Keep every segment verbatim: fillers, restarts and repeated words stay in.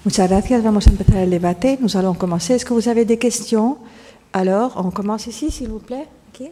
Muchas gracias. Vamos a empezar el debate. Nous allons commencer. Est-ce que vous avez des questions? Alors, on commence ici, s'il vous plaît. Okay.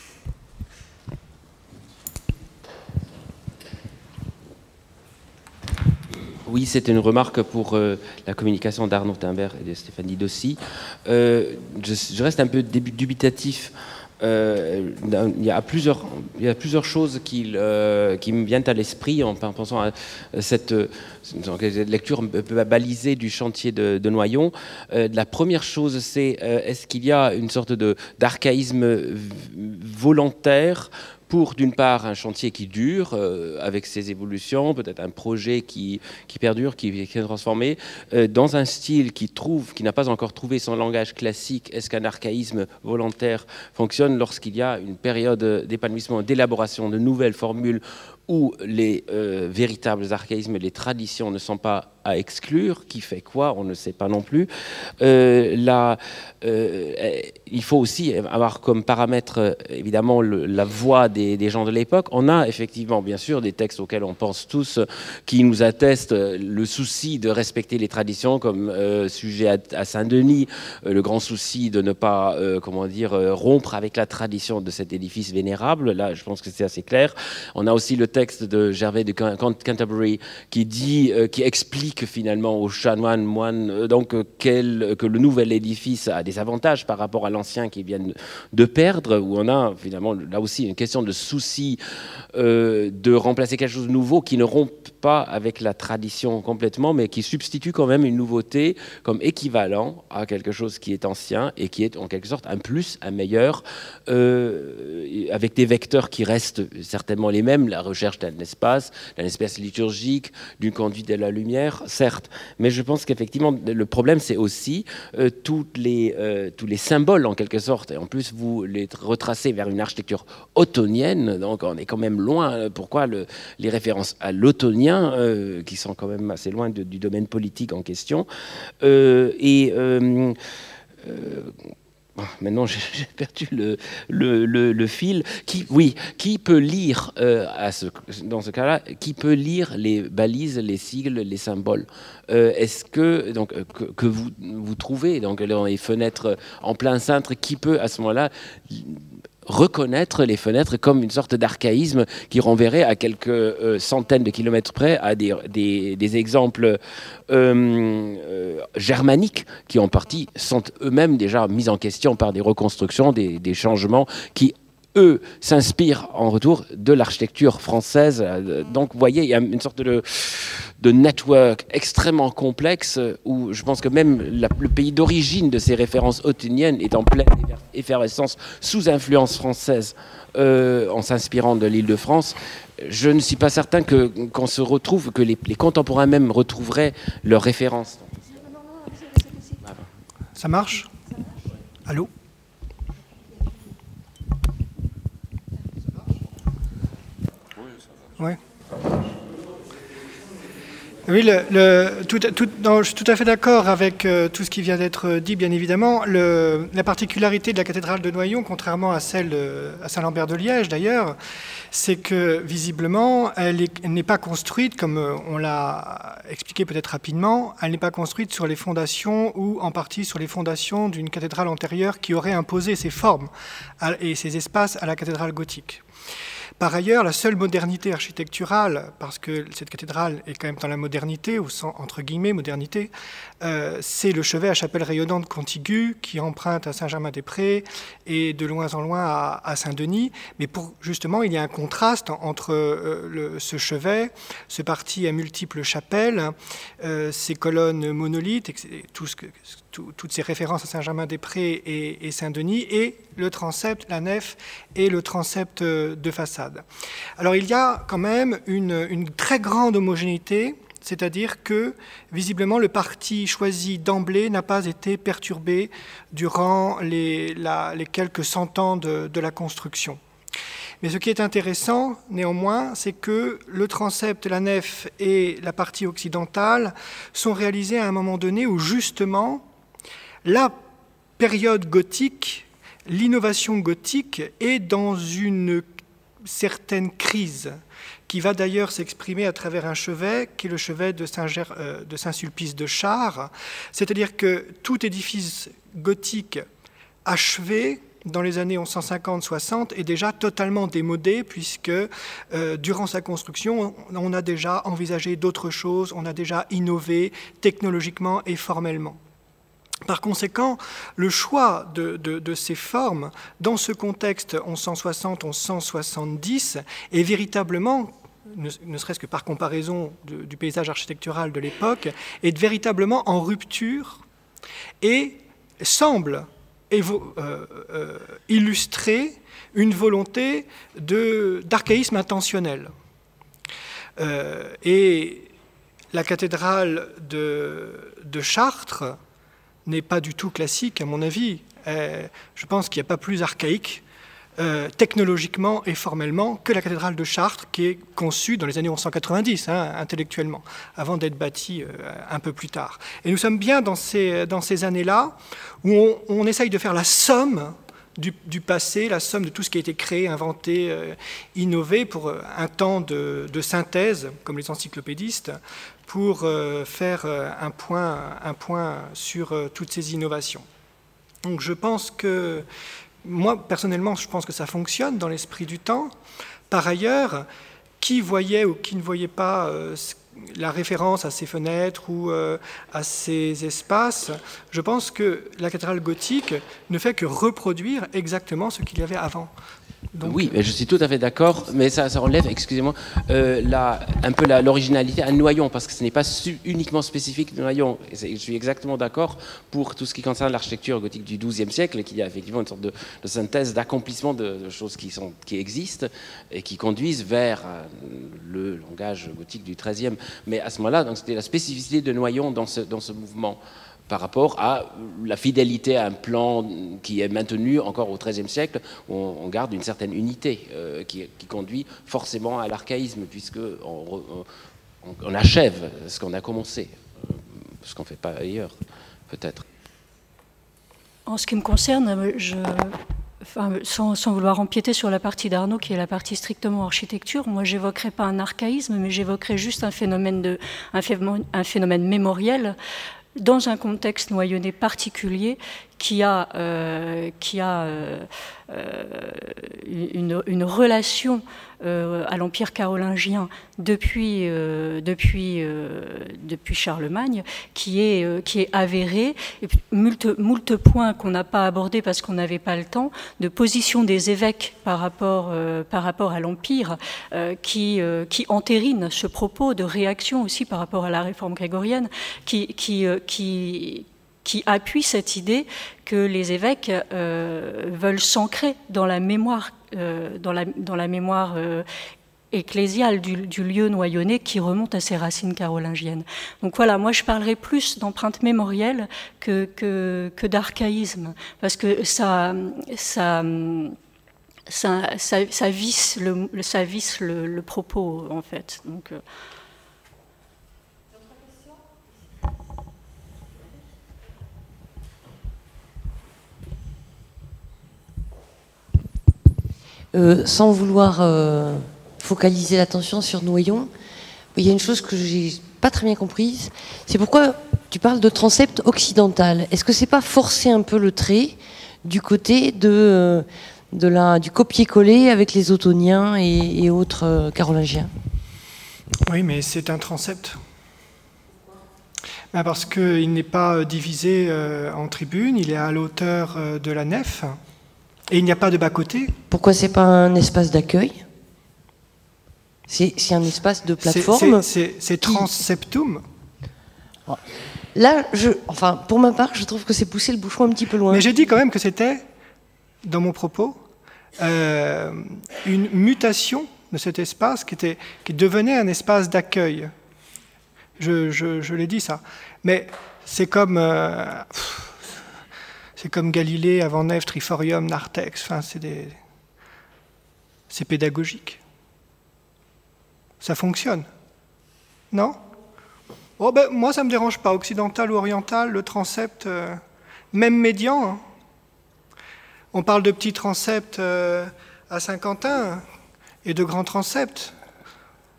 Oui, c'était une remarque pour euh, la communication d'Arnaud Timbert et de Stéphanie Dossi. Euh, je, je reste un peu dubitatif. Euh, il, y a plusieurs, il y a plusieurs choses qui, euh, qui me viennent à l'esprit en pensant à cette, cette lecture balisée du chantier de, de Noyon. Euh, la première chose, c'est euh, est-ce qu'il y a une sorte de, d'archaïsme volontaire pour, d'une part, un chantier qui dure, euh, avec ses évolutions, peut-être un projet qui, qui perdure, qui, qui est transformé, euh, dans un style qui, trouve, qui n'a pas encore trouvé son langage classique. Est-ce qu'un archaïsme volontaire fonctionne lorsqu'il y a une période d'épanouissement, d'élaboration de nouvelles formules où les euh, véritables archaïsmes et les traditions ne sont pas à exclure? Qui fait quoi? On ne sait pas non plus. Euh, là, euh, il faut aussi avoir comme paramètre, évidemment, le, la voix des, des gens de l'époque. On a effectivement, bien sûr, des textes auxquels on pense tous, qui nous attestent le souci de respecter les traditions, comme euh, sujet à, à Saint-Denis, euh, le grand souci de ne pas, euh, comment dire, euh, rompre avec la tradition de cet édifice vénérable. Là, je pense que c'est assez clair. On a aussi le texte de Gervais de Canterbury qui dit, euh, qui explique que finalement aux chanoines, moines, euh, donc euh, quel, que le nouvel édifice a des avantages par rapport à l'ancien qu'ils viennent de perdre, où on a finalement là aussi une question de souci euh, de remplacer quelque chose de nouveau qui ne rompt pas avec la tradition complètement, mais qui substitue quand même une nouveauté comme équivalent à quelque chose qui est ancien et qui est en quelque sorte un plus, un meilleur, euh, avec des vecteurs qui restent certainement les mêmes, la recherche d'un espace, d'un espace liturgique, d'une conduite de la lumière, certes, mais je pense qu'effectivement le problème c'est aussi euh, toutes les, euh, tous les symboles en quelque sorte, et en plus vous les retracez vers une architecture ottonienne, donc on est quand même loin. Pourquoi le, les références à l'ottonien euh, qui sont quand même assez loin de, du domaine politique en question, euh, et euh, euh, maintenant, j'ai perdu le, le, le, le fil. Qui, oui, qui peut lire, euh, à ce, dans ce cas-là, qui peut lire les balises, les sigles, les symboles? euh, Est-ce que, donc, que, que vous, vous trouvez donc, dans les fenêtres en plein cintre, qui peut à ce moment-là reconnaître les fenêtres comme une sorte d'archaïsme qui renverrait à quelques euh, centaines de kilomètres près à des, des, des exemples euh, euh, germaniques qui en partie sont eux-mêmes déjà mis en question par des reconstructions, des, des changements qui eux s'inspirent en retour de l'architecture française. Donc vous voyez, il y a une sorte de, de network extrêmement complexe où je pense que même la, le pays d'origine de ces références ottoniennes est en pleine effervescence sous influence française euh, en s'inspirant de l'Île-de-France. Je ne suis pas certain que, qu'on se retrouve, que les, les contemporains même retrouveraient leurs références. Ça marche? Allô? Ouais. Oui, le, le, tout, tout, non, je suis tout à fait d'accord avec euh, tout ce qui vient d'être dit, bien évidemment. Le, la particularité de la cathédrale de Noyon, contrairement à celle de, à Saint-Lambert de Liège d'ailleurs, c'est que visiblement, elle, est, elle n'est pas construite, comme on l'a expliqué peut-être rapidement, elle n'est pas construite sur les fondations ou en partie sur les fondations d'une cathédrale antérieure qui aurait imposé ses formes à, et ses espaces à la cathédrale gothique. Par ailleurs, la seule modernité architecturale, parce que cette cathédrale est quand même dans la modernité, ou sans, entre guillemets modernité, euh, c'est le chevet à chapelle rayonnante contiguë qui emprunte à Saint-Germain-des-Prés et de loin en loin à, à Saint-Denis. Mais pour, justement, il y a un contraste entre euh, le, ce chevet, ce parti à multiples chapelles, euh, ces colonnes monolithes, et tout ce que, tout, toutes ces références à Saint-Germain-des-Prés et, et Saint-Denis, et le transept, la nef et le transept de façade. Alors il y a quand même une, une très grande homogénéité, c'est-à-dire que visiblement le parti choisi d'emblée n'a pas été perturbé durant les, la, les quelques cent ans de, de la construction. Mais ce qui est intéressant, néanmoins, c'est que le transept, la nef et la partie occidentale sont réalisés à un moment donné où justement la période gothique, l'innovation gothique est dans une certaine crise qui va d'ailleurs s'exprimer à travers un chevet, qui est le chevet de Saint-Ger- euh, de Saint-Sulpice de Chartres. C'est-à-dire que tout édifice gothique achevé dans les années mille cent cinquante soixante est déjà totalement démodé, puisque euh, durant sa construction, on, on a déjà envisagé d'autres choses, on a déjà innové technologiquement et formellement. Par conséquent, le choix de, de, de ces formes dans ce contexte mille cent soixante à mille cent soixante-dix est véritablement, ne, ne serait-ce que par comparaison de, du paysage architectural de l'époque, est véritablement en rupture et semble évo, euh, euh, illustrer une volonté de, d'archaïsme intentionnel. Euh, et la cathédrale de, de Chartres n'est pas du tout classique, à mon avis. Euh, je pense qu'il n'y a pas plus archaïque, euh, technologiquement et formellement, que la cathédrale de Chartres, qui est conçue dans les années mille cent quatre-vingt-dix, hein, intellectuellement, avant d'être bâtie euh, un peu plus tard. Et nous sommes bien dans ces, dans ces années-là, où on, on essaye de faire la somme du, du passé, la somme de tout ce qui a été créé, inventé, euh, innové, pour euh, un temps de, de synthèse, comme les encyclopédistes, pour euh, faire euh, un, point, un point sur euh, toutes ces innovations. Donc je pense que, moi personnellement, je pense que ça fonctionne dans l'esprit du temps. Par ailleurs, qui voyait ou qui ne voyait pas euh, la référence à ces fenêtres ou euh, à ces espaces, je pense que la cathédrale gothique ne fait que reproduire exactement ce qu'il y avait avant. Donc, oui, mais je suis tout à fait d'accord, mais ça, ça enlève, excusez-moi, euh, la, un peu la, l'originalité à Noyon, parce que ce n'est pas su, uniquement spécifique de Noyon. Et je suis exactement d'accord pour tout ce qui concerne l'architecture gothique du douzième siècle, qu'il y a effectivement une sorte de, de synthèse, d'accomplissement de, de choses qui, sont, qui existent et qui conduisent vers euh, le langage gothique du treizième. Mais à ce moment-là, donc, c'était la spécificité de Noyon dans ce, dans ce mouvement, par rapport à la fidélité à un plan qui est maintenu encore au treizième siècle, où on garde une certaine unité euh, qui, qui conduit forcément à l'archaïsme, puisqu'on on, on achève ce qu'on a commencé, ce qu'on ne fait pas ailleurs, peut-être. En ce qui me concerne, je, enfin, sans, sans vouloir empiéter sur la partie d'Arnaud, qui est la partie strictement architecture, moi j'évoquerai pas un archaïsme, mais j'évoquerai juste un phénomène, de, un phénomène, un phénomène mémoriel, dans un contexte noyonnais particulier qui a, euh, qui a euh, une, une relation euh, à l'Empire carolingien depuis, euh, depuis, euh, depuis Charlemagne qui est, euh, qui est avérée. Et moult, moult points qu'on n'a pas abordés parce qu'on n'avait pas le temps, de position des évêques par rapport, euh, par rapport à l'Empire, euh, qui, euh, qui entérine ce propos de réaction aussi par rapport à la réforme grégorienne, qui, qui, euh, qui qui appuie cette idée que les évêques euh, veulent s'ancrer dans la mémoire, euh, dans la, dans la mémoire euh, ecclésiale du, du lieu noyonnais qui remonte à ses racines carolingiennes. Donc voilà, moi je parlerai plus d'empreinte mémorielle que, que, que d'archaïsme, parce que ça, ça, ça, ça, ça visse, le, ça visse le, le propos, en fait. Donc, euh, Euh, sans vouloir euh, focaliser l'attention sur Noyon, il y a une chose que j'ai pas très bien comprise, c'est pourquoi tu parles de transept occidental. Est-ce que c'est pas forcer un peu le trait du côté de, de la, du copier-coller avec les Ottoniens et, et autres euh, carolingiens? Oui, mais c'est un transept. Ben parce qu'il n'est pas divisé euh, en tribunes, il est à la hauteur euh, de la nef. Et il n'y a pas de bas-côté. Pourquoi c'est pas un espace d'accueil? C'est un espace de plateforme. C'est transseptum. Là, je, enfin, pour ma part, je trouve que c'est pousser le bouchon un petit peu loin. Mais j'ai dit quand même que c'était, dans mon propos, euh, une mutation de cet espace qui, était, qui devenait un espace d'accueil. Je, je, je l'ai dit ça. Mais c'est comme... Euh, C'est comme Galilée, avant Nève, Triforium, Narthex. Enfin, c'est des... c'est pédagogique. Ça fonctionne. Non? Oh ben, moi, ça ne me dérange pas. Occidental ou oriental, le transept, euh, même médian. Hein. On parle de petits transepts euh, à Saint-Quentin et de grands transepts.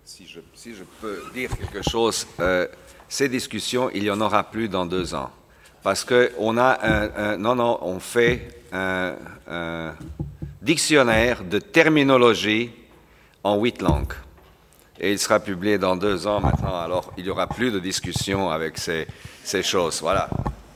Si je, si je peux dire quelque chose, euh, ces discussions, il n'y en aura plus dans deux ans. Parce qu'on a un, un... Non, non, on fait un, un dictionnaire de terminologie en huit langues. Et il sera publié dans deux ans maintenant, alors il n'y aura plus de discussion avec ces, ces choses. Voilà.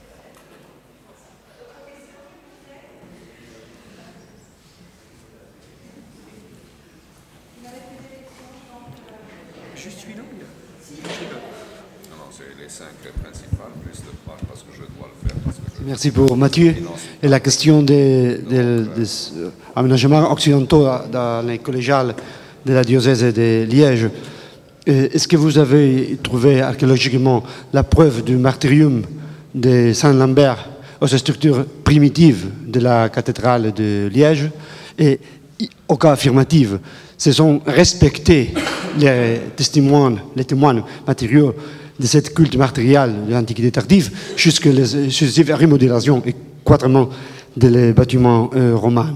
Je suis là. Non, non, c'est les cinq principales, plus de trois, parce que je dois le faire. Parce que je... Merci pour Mathieu. Et la question des, des, des aménagements occidentaux dans les collégiales de la diocèse de Liège. Est-ce que vous avez trouvé archéologiquement la preuve du martyrium de Saint-Lambert aux structures primitives de la cathédrale de Liège? Et au cas affirmatif, se sont respectés les témoins, les témoins matériaux de cette culte martyrial de l'Antiquité tardive jusqu'à les successives remodélations et quatrement des bâtiments euh, romains.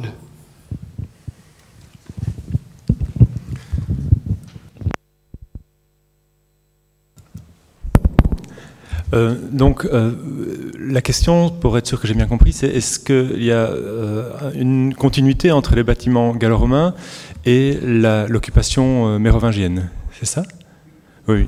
Euh, donc, euh, la question, pour être sûr que j'ai bien compris, c'est est-ce qu'il y a euh, une continuité entre les bâtiments gallo-romains et l'occupation euh, mérovingienne? C'est ça? Oui.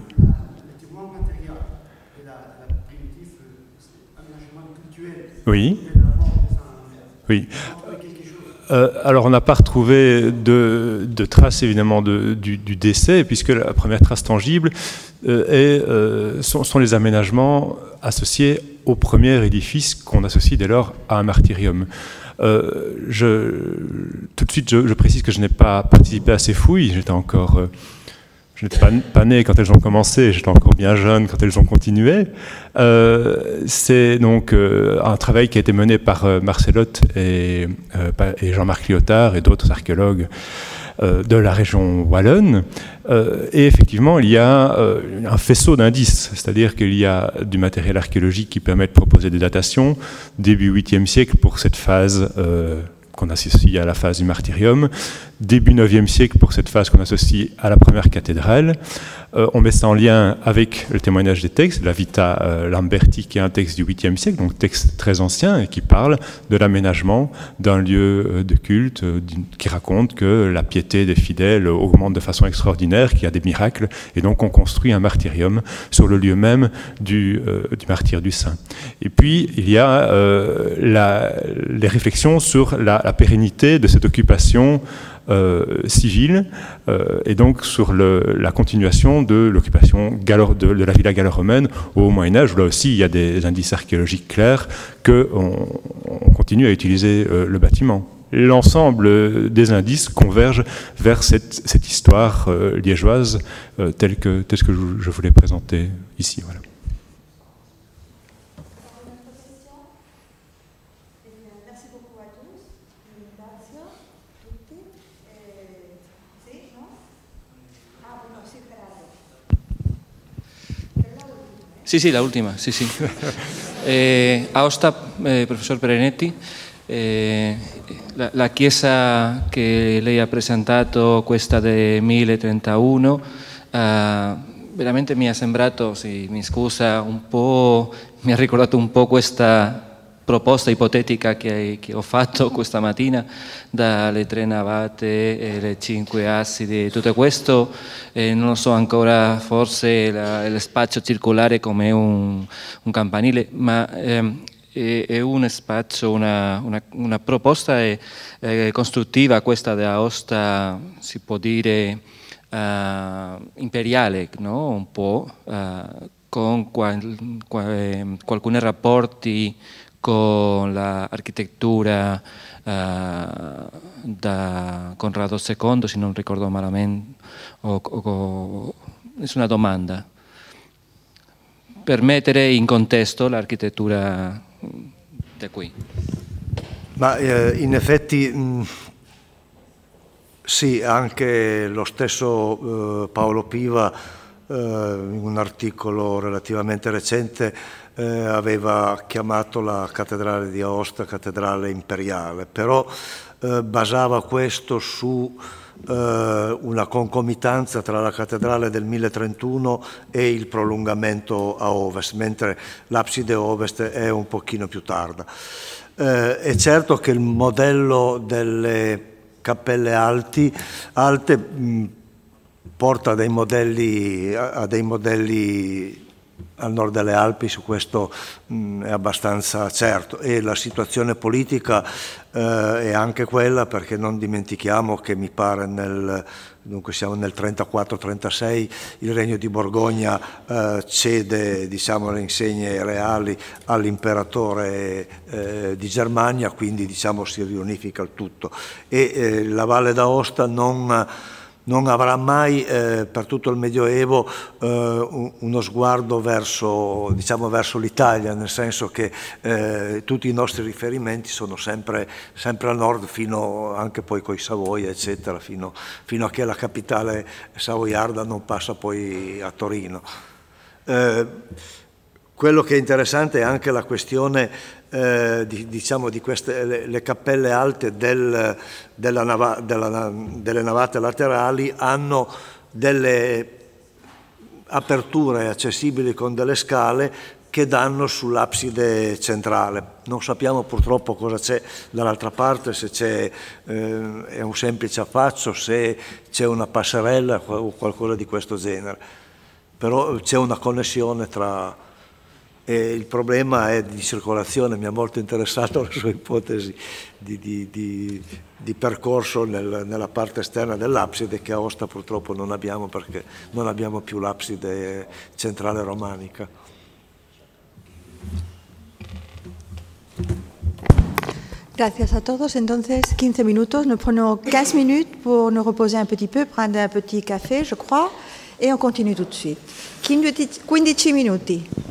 Oui. Oui. Euh, alors, on n'a pas retrouvé de, de traces, évidemment, de, du, du décès, puisque la première trace tangible euh, est, euh, sont, sont les aménagements associés au premier édifice qu'on associe dès lors à un martyrium. Euh, je, tout de suite, je, je précise que je n'ai pas participé à ces fouilles. J'étais encore... Euh, Je n'étais pas, pas né quand elles ont commencé, j'étais encore bien jeune quand elles ont continué. Euh, c'est donc euh, un travail qui a été mené par euh, Marcelotte et, euh, et Jean-Marc Lyotard et d'autres archéologues euh, de la région wallonne. Euh, et effectivement, il y a euh, un faisceau d'indices, c'est-à-dire qu'il y a du matériel archéologique qui permet de proposer des datations, début huitième siècle pour cette phase euh, qu'on associe à la phase du martyrium, début neuvième siècle pour cette phase qu'on associe à la première cathédrale. Euh, on met ça en lien avec le témoignage des textes, la Vita euh, Lamberti, qui est un texte du huitième siècle, donc texte très ancien, et qui parle de l'aménagement d'un lieu euh, de culte, euh, qui raconte que la piété des fidèles augmente de façon extraordinaire, qu'il y a des miracles, et donc on construit un martyrium sur le lieu même du, euh, du martyre du saint. Et puis, il y a euh, la, les réflexions sur la, la pérennité de cette occupation Euh, civile euh, et donc sur le, la continuation de l'occupation de, de la villa gallo-romaine au Moyen-Âge, où là aussi il y a des indices archéologiques clairs qu'on on continue à utiliser euh, le bâtiment. L'ensemble des indices convergent vers cette, cette histoire euh, liégeoise euh, telle que, telle que je, je vous l'ai présentée ici. Voilà. Sì, sì, la ultima, sì, sì. Eh, Aosta, eh, professor Perenetti, eh, la, la chiesa che lei ha presentato, questa del mille trentuno, eh, veramente mi ha sembrato, sì, mi scusa, un po', mi ha ricordato un po' questa proposta ipotetica che, che ho fatto questa mattina, dalle tre navate e le cinque assidi, tutto questo, eh, non lo so ancora, forse la, lo spazio circolare come un, un campanile, ma ehm, è, è un spazio, una, una, una proposta è, è costruttiva questa di Aosta, si può dire uh, imperiale, no? Un po', uh, con qual, qual, alcuni rapporti con l'architettura uh, da Conrado secondo, se non ricordo malamente, o, o, o, è una domanda. Per mettere in contesto l'architettura da qui. Ma eh, in effetti mh, sì, anche lo stesso eh, Paolo Piva eh, in un articolo relativamente recente Eh, aveva chiamato la cattedrale di Aosta cattedrale imperiale, però eh, basava questo su eh, una concomitanza tra la cattedrale del mille trentuno e il prolungamento a ovest, mentre l'abside ovest è un pochino più tarda. Eh, è certo che il modello delle cappelle alti, alte mh, porta a dei modelli, a, a dei modelli al nord delle Alpi, su questo mh, è abbastanza certo, e la situazione politica eh, è anche quella, perché non dimentichiamo che mi pare nel, dunque siamo nel trentaquattro trentasei, il Regno di Borgogna eh, cede, diciamo, le insegne reali all'imperatore eh, di Germania, quindi, diciamo, si riunifica il tutto, e eh, la Valle d'Aosta non non avrà mai eh, per tutto il Medioevo eh, uno sguardo verso, diciamo, verso l'Italia, nel senso che eh, tutti i nostri riferimenti sono sempre, sempre a nord, fino anche poi coi Savoia, eccetera, fino, fino a che la capitale savoiarda non passa poi a Torino. Eh, quello che è interessante è anche la questione Eh, di, diciamo di queste le, le cappelle alte del, della nava, della, delle navate laterali hanno delle aperture accessibili con delle scale che danno sull'abside centrale. Non sappiamo purtroppo cosa c'è dall'altra parte, se c'è eh, è un semplice affaccio, se c'è una passerella o qualcosa di questo genere, però c'è una connessione tra. E il problema è di circolazione. Mi ha molto interessato la sua ipotesi di, di, di, di percorso nel, nella parte esterna dell'abside, che a Aosta purtroppo non abbiamo, perché non abbiamo più l'abside centrale romanica. Gracias a todos. Entonces, quinze minutos. Nous prenons quinze minutes pour nous reposer un petit peu, prendre un petit café, je crois, et on continue tout de suite. quindici minuti.